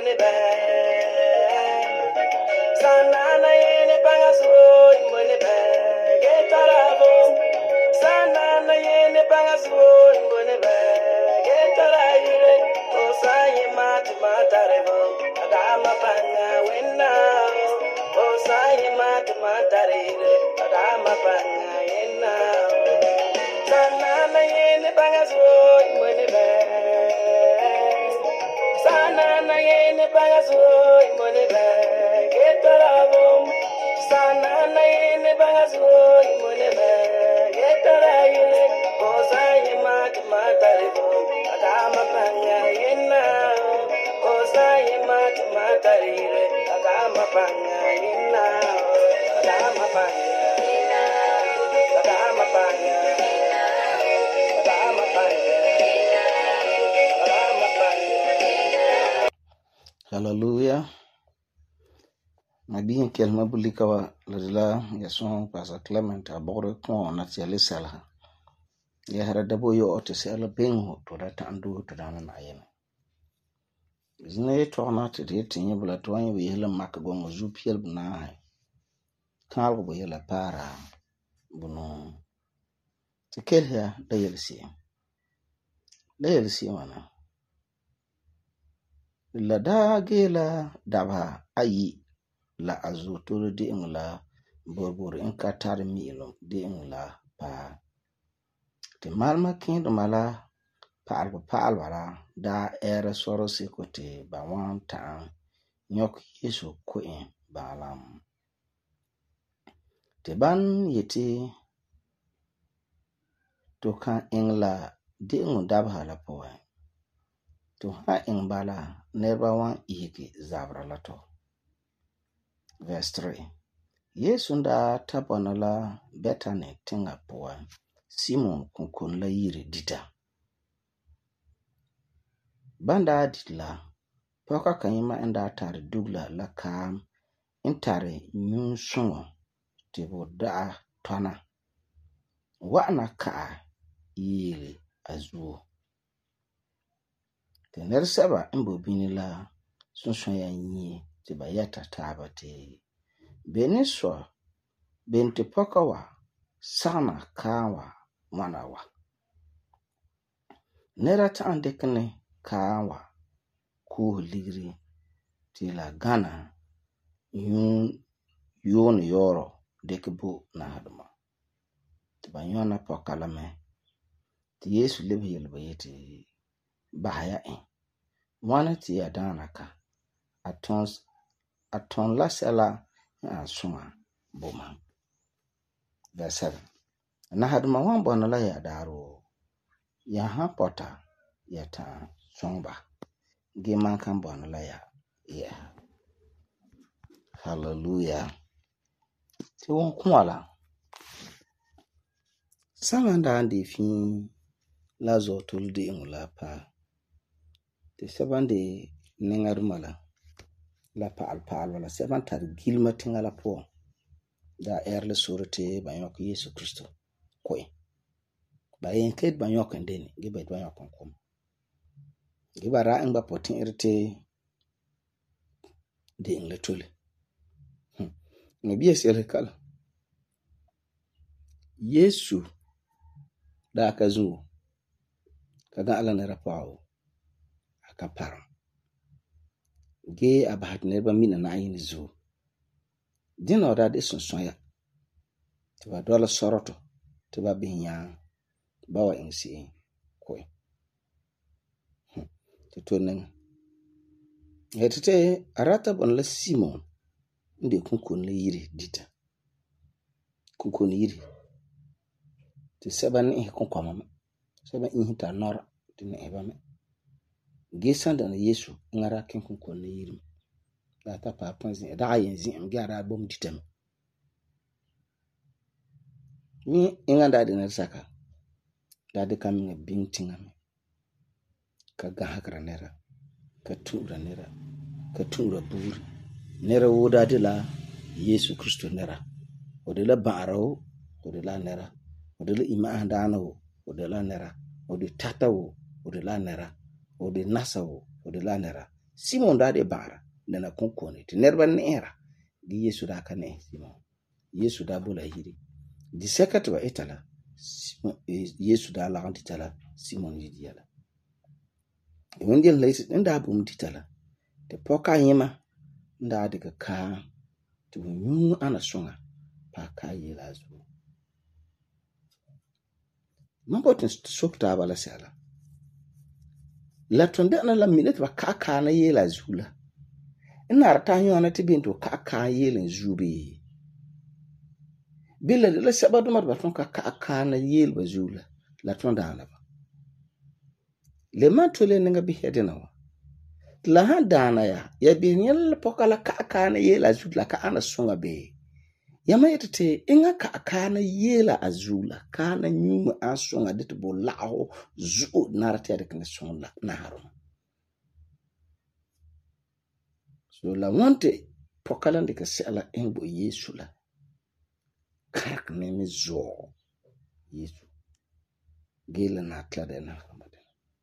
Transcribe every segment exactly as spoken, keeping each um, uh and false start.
money bag. Sanana yene bangaso money bag. Get arabo. Sanana yene bangaso money bag. Get araire. Osaye mat matarebo. Adama panga wenna. Osaye mat matarire. Adama panga yenna. Sanana yene bangaso money bag. Sanana yene bangaso money bag. Get arabo. Sanana yene bangaso money bag. Get araire. Osaye mat matarebo. Adama panga yenna. Osaye mat matarire. Adama panga yenna. Adama panga. Adama panga. Adama panga. Adama panga. Hallelujah. Nabi kelma bulikawa ladila yason Pastor Clement abore kon na tiale sala. Ya hara dabo yo otese ala bengo to da tandu to da na ayene. Zine to na te de tinye bula to anye we hela makgo ngo zupiel buna. Kan algo yela para bunu. Tikel ya da yelsi. Da yelsi wana. La da gela daba ayi la azuturu di ingla borbor in katar milo di ingla pa te malma kindo mala pa alba pa alwala da era soro sikote ba wan ta nyok yesu ko in balam te ban yeti to kan ingla di ingu dabha la po to ha ingbala neba wan ihiki zabra lato. Verse three. Yesu nda tapana la Bethany tinga poa. Simon kunkun la yiri dita. Banda ditla. Poka kanyima enda tari dugla la kam. Intare nyun sungo. Tibo daa tona. Wana kaa yiri azuo. Tener seba imbo binila. Sunsun ya nye. Tiba yata taba te. Beniswa benti pokawa sana kawa manawa. Nera ta andekne kawa ku ligri tila gana yun yun yoro dekibu na haduma. Tiba yona pokalame. Ti Yesu lebi yelba yeti bahaya en. Mwana ti ya danaka. Atons aton la sela na suma boma. Verse seven. Na haduma wambona la ya daro. Ya ha pota ya ta somba. Gima kan bona la ya. Yeah. Hallelujah. Ti won kwala. Samanda andi fin lazo tuldi ingula pa. Ti sabande nengarumala. La paal paal wala sevan tar gilma tingala po da erle surete banyok Yesu Kristo koi ba yen ked banyok ndeni gibe banyok kom giba ra ngba potin irte de ingle tole hmm. Nabi esele kala Yesu da kazu kaga ala ne rapao akapara ge abahat neba mina na ayin zu dino da de sonson ya tiba dola soroto tiba binya bawa insi koi hmm. Titonen hetete arata bon la Simon ndi kunkun le yiri dita kunkun yiri ti seban e kunkoma seban e hita nora tin eba me gesanda na Yesu ngara kin kunkun le yiri da ta pa panzi da ayenzi am gara bom ditem ni inganda de na saka da de kam nga bintingam ka ga hakra nera ka tura nera ka tura buri nera woda de la Yesu Kristo nera odela baro odela nera odela ima andano odela nera odi tatawo odela nera odi nasawo odela nera Simon da de bara dana konkone ti nerba neera gi Yesu da ka ne Simon Yesu da bola hiri di sekat ba itala Simon Yesu da la tala Simon yidiala windi leisi nda bum titala te poka yima nda de ka tu nyu ana songa pa ka yela zu mambotin sokta bala sala la tonda na la minute ba ka ka na yela zula ina rata nyona tibinto ka ka yelen zubi bila la sabadu mar ba ton ka ka ka na yel ba zula la tonda na ba le matole ninga bi hedena wa la handana ya ya bi nyel pokala ka ka na yela zula ka ana songa be yama yetete inga ka ka na yela azula ka na nyuma asonga dit bo lao zu narate de kan songa na harum so la wante pokala de ka sala engbo Yesu la karak ne mi zo Yesu gela na klade na hamade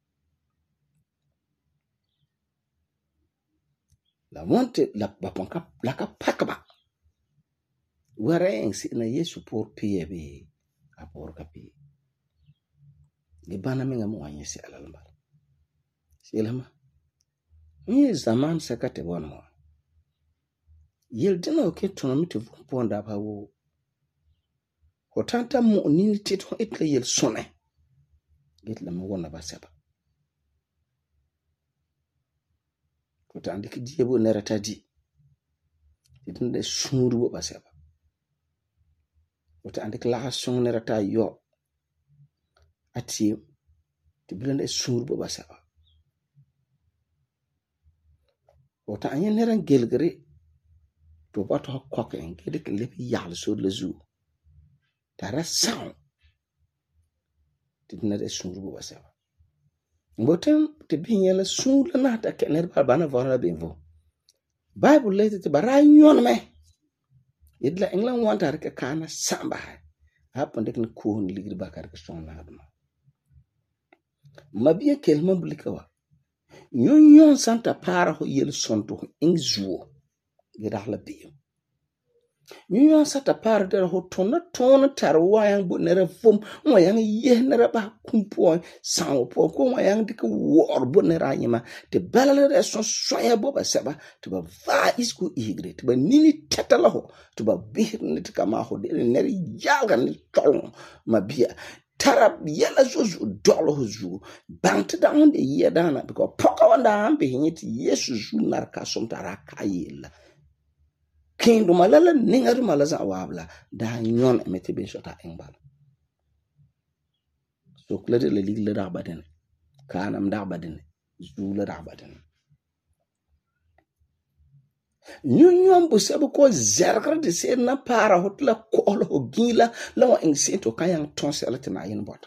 la wante la baponka la ka pakba ware si na Yesu por piebe a por kapi gi bana mi ngam wanye si alal mbal silama ni zaman sakate wonmo yel dino ke tono mi te ponda ba wo hotanta mo ni tito etle yel sone get la mo wona ba seba hotande ki diebo nerata di ditinde suru ba seba hotande ki la son nerata yo ati tiblende suru ba seba wota anya neran gelgre to bato koke en gede ke lepi yal so le zu tara sound tidna de suru ba seba ngotem te binyela suru na ta ke ner bana vona benvo bible lete te bara nyon me idla england wanta reke kana samba hapo ndek ni ko ni ligri bakar ke son na dum mabiye kelma bulikawa nyon nyon santa para ho yel sonto ingzuo gedahla biyo nyon santa para der ho tona tona tarwa yang bu nere fom mo yang ye nere ba kumpo sawo po ko mo yang dik wor bu nere anyima te balale de so soya bo ba seba to ba va isku igre to ba nini tetala ho to ba bir nit kama ho de nere yaga ni tol mabia tarab yela zozu dolo zu bant down de yedana because poka wanda ambe hinyiti Yesu zu narka somtara kayela kendo malala ningaru malaza wabla da nyon emete be shota engbal so klade le ligle da baden kanam da baden zu le da baden nyonyon bu sabu ko zerkar de se na para hotla ko lo gila lawa en sento kayang tonsel tina yin bot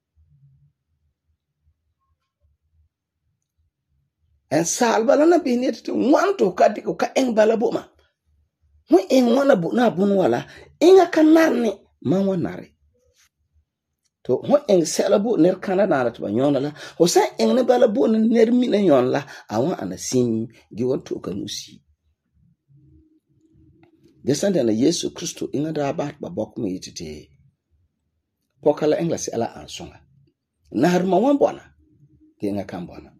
en salbala na binet to wanto kadi ko ka en bala boma mo en wana bu na bun wala inga kanarni man wanare to ho en selabu ner kanana to nyona la ho sa en ne bala bu ner mi na nyon la awon anasim gi wonto kanusi desande na Yesu Kristo inga da bat ba bok mi yitite pokala englas ala ansonga na harma wan bona kenga kambona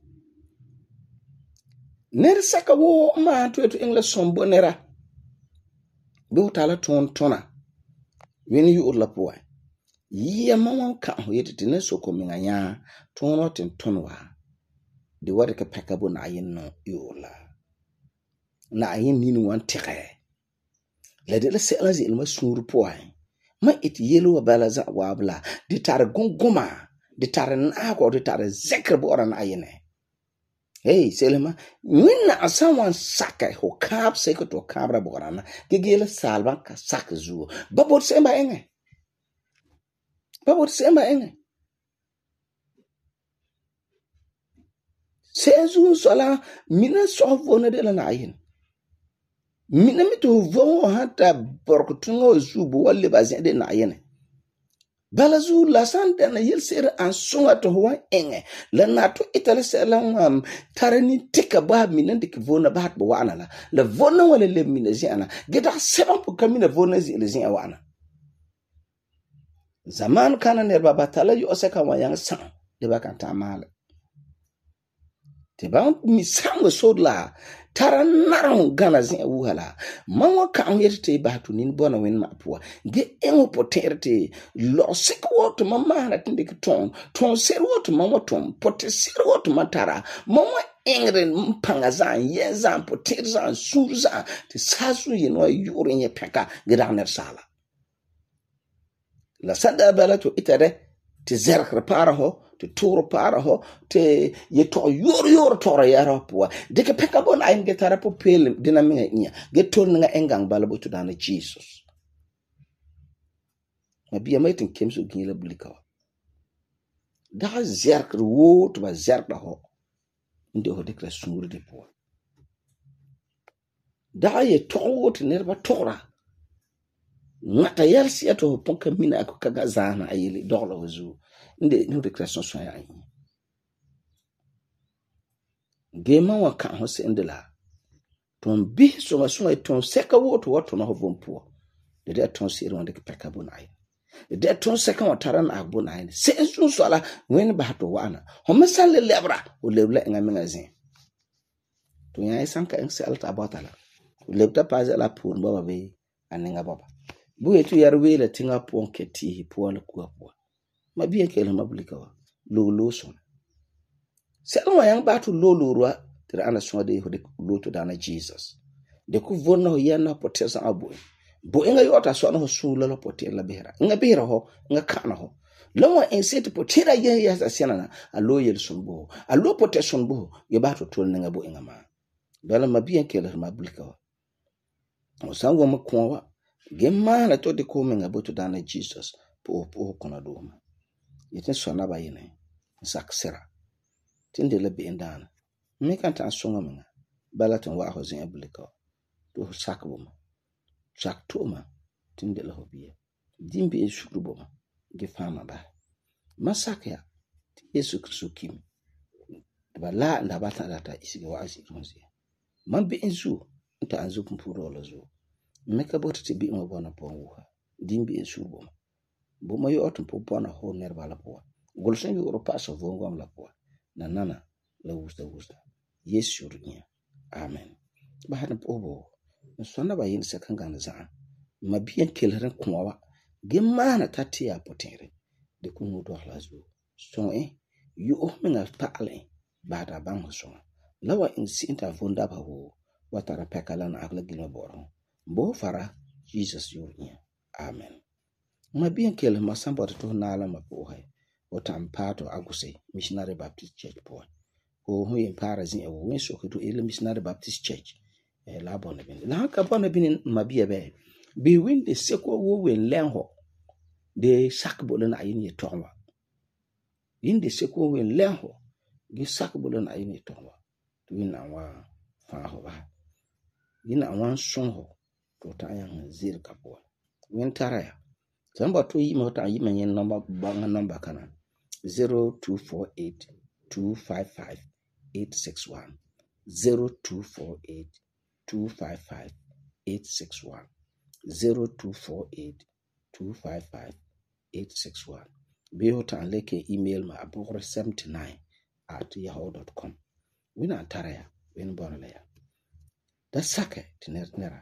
ner saka wo ma to to englas sombo nera do tala ton tona wen yu urla puwa yiya mawan ka ho yitite ne soko mi nganya tono tin tonwa de wade ka pekabo na yin no yurla na yin ninu wan tire la de la sela zi ilma suru poai ma it yelo wa bala za wabla de tar gongoma de tar na ko de tar zekr bo ran ayene hey selema minna asawan saka ho kap seko to kabra bo ran gegela salba ka sak zu babot semba enge babot semba enge sezu sala mina sofona de la na ayene mina mitu vo hata borkutungo zubu wale bazende na yene Balazu la sanda na yel sere an sunga to huwa enge. La nato itale se la ngam tarani tika ba minan dik vona ba hat ba wana la. La vona wala le mina ziana. Geta seven po kamina vona zi le zia wana. Zaman kana nerba batala yu oseka wa yang sang. Deba kan tamale. Teba mi sang so la. Tara narang gana zin wuhala. Mawa ka angerte batu nin bona wen mapua. Ge engo poterte. Lo sik wotu mama na tinde kiton. Ton ser wotu mama ton. Pote ser wotu matara. Mama engre mpanga zan. Ye zan poter zan. Sur zan. Te sasu yenwa yuri nye peka. Giraner sala. La sanda bala to itare. Te zerk para ho. Te toro para ho, te ye to yor yor tora yara puwa. Deke peka bon ayin getara po pele dina minga inya. Getor nga engang balabo to dana Jesus. Mabia maitin kemso gila bulikawa. Daha zerk ruwo to ba zerk da ho. Inde ho dekla sunguri de puwa. Daha ye to te nerba tora. Ngata yalsi ato ponka mina ako kaga zana ayili dola wazu. Inde no declaration so ya yin. Gema wa kan ho se ndela. Ton bi so ma so ton seka woto woto na ho bompo. De de ton se ron de peka bonai. De de ton seka wa taran agbonai. Se so so ala wen ba to wana. Ho mesal le lebra o lebla nga mengazin. To ya isanka en se alta batala. O lebta paze la pour baba be aninga baba. Bu etu yarwe le tinga pon keti po la ku po. Ma bien kele mabulika wa lo lo son se no yang batu lo lo rwa tira ana so de ho de lo to dana Jesus de ku vonna ho yana potesa abo bo inga yota so no su lo potel la behra nga behra ho nga kana ho lo en set potera ye ya asiana alo yel sonbo alo poteson bo ye batu tol nga bo inga ma dala ma bien kele mabulika wa o sango makwa gemma na to de ko menga bo to dana Jesus po po kona do ma yetin sona ba yene saksera tinde le be ndana me kan ta songa menga balaton wa ho zin abulika to sakbum sak toma tinde le hobiye dimbe e shukrubo ge fama ba masakya Yesu Kristo kim ba la nda bata data isige wa asi ronzi man be enzu nta anzu kumpuro lo zo me ka bota te bi mo bona ponwa dimbe e shurbo bo ma yo otum po bona ho nerva la po golsen yo ro paso vongo am la po na nana la wusta wusta yes yurnya amen ba hada po bo so na ba yin se kan gan za ma biyan kelren kuwa gemma na tatia potere de kunu do hlazu so eh yu o menga paale ba da bang so lawa in sinta vonda ba ho watara pekala na agla gilo boro bo fara Jesus yurnya amen. Ma bien kele masamba to na ala mapohe o tampato aguse Missionary Baptist Church po o hu in parazin e wo so to ele Missionary Baptist Church e la bona bin la ka bona bin ma bia be be win de seko wo wen lenho de sakbolo na yin ye tonwa yin de seko wen lenho gi sakbolo na yin ye tonwa to win na wa fa ho ba yin na wan son ho to ta yan zir ka po wen taraya Samba to yi mota yi manyen number banga number kana zero two four eight two five five eight six one zero two four eight two five five eight six one zero two four eight two five five eight six one be hota leke email ma abore seventy-nine at yahoo dot com wina taraya win bonale ya da sake tinera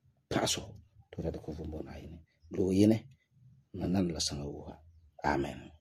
paso to da ko vumbo na yini lo yene nan la sanga wuha amen.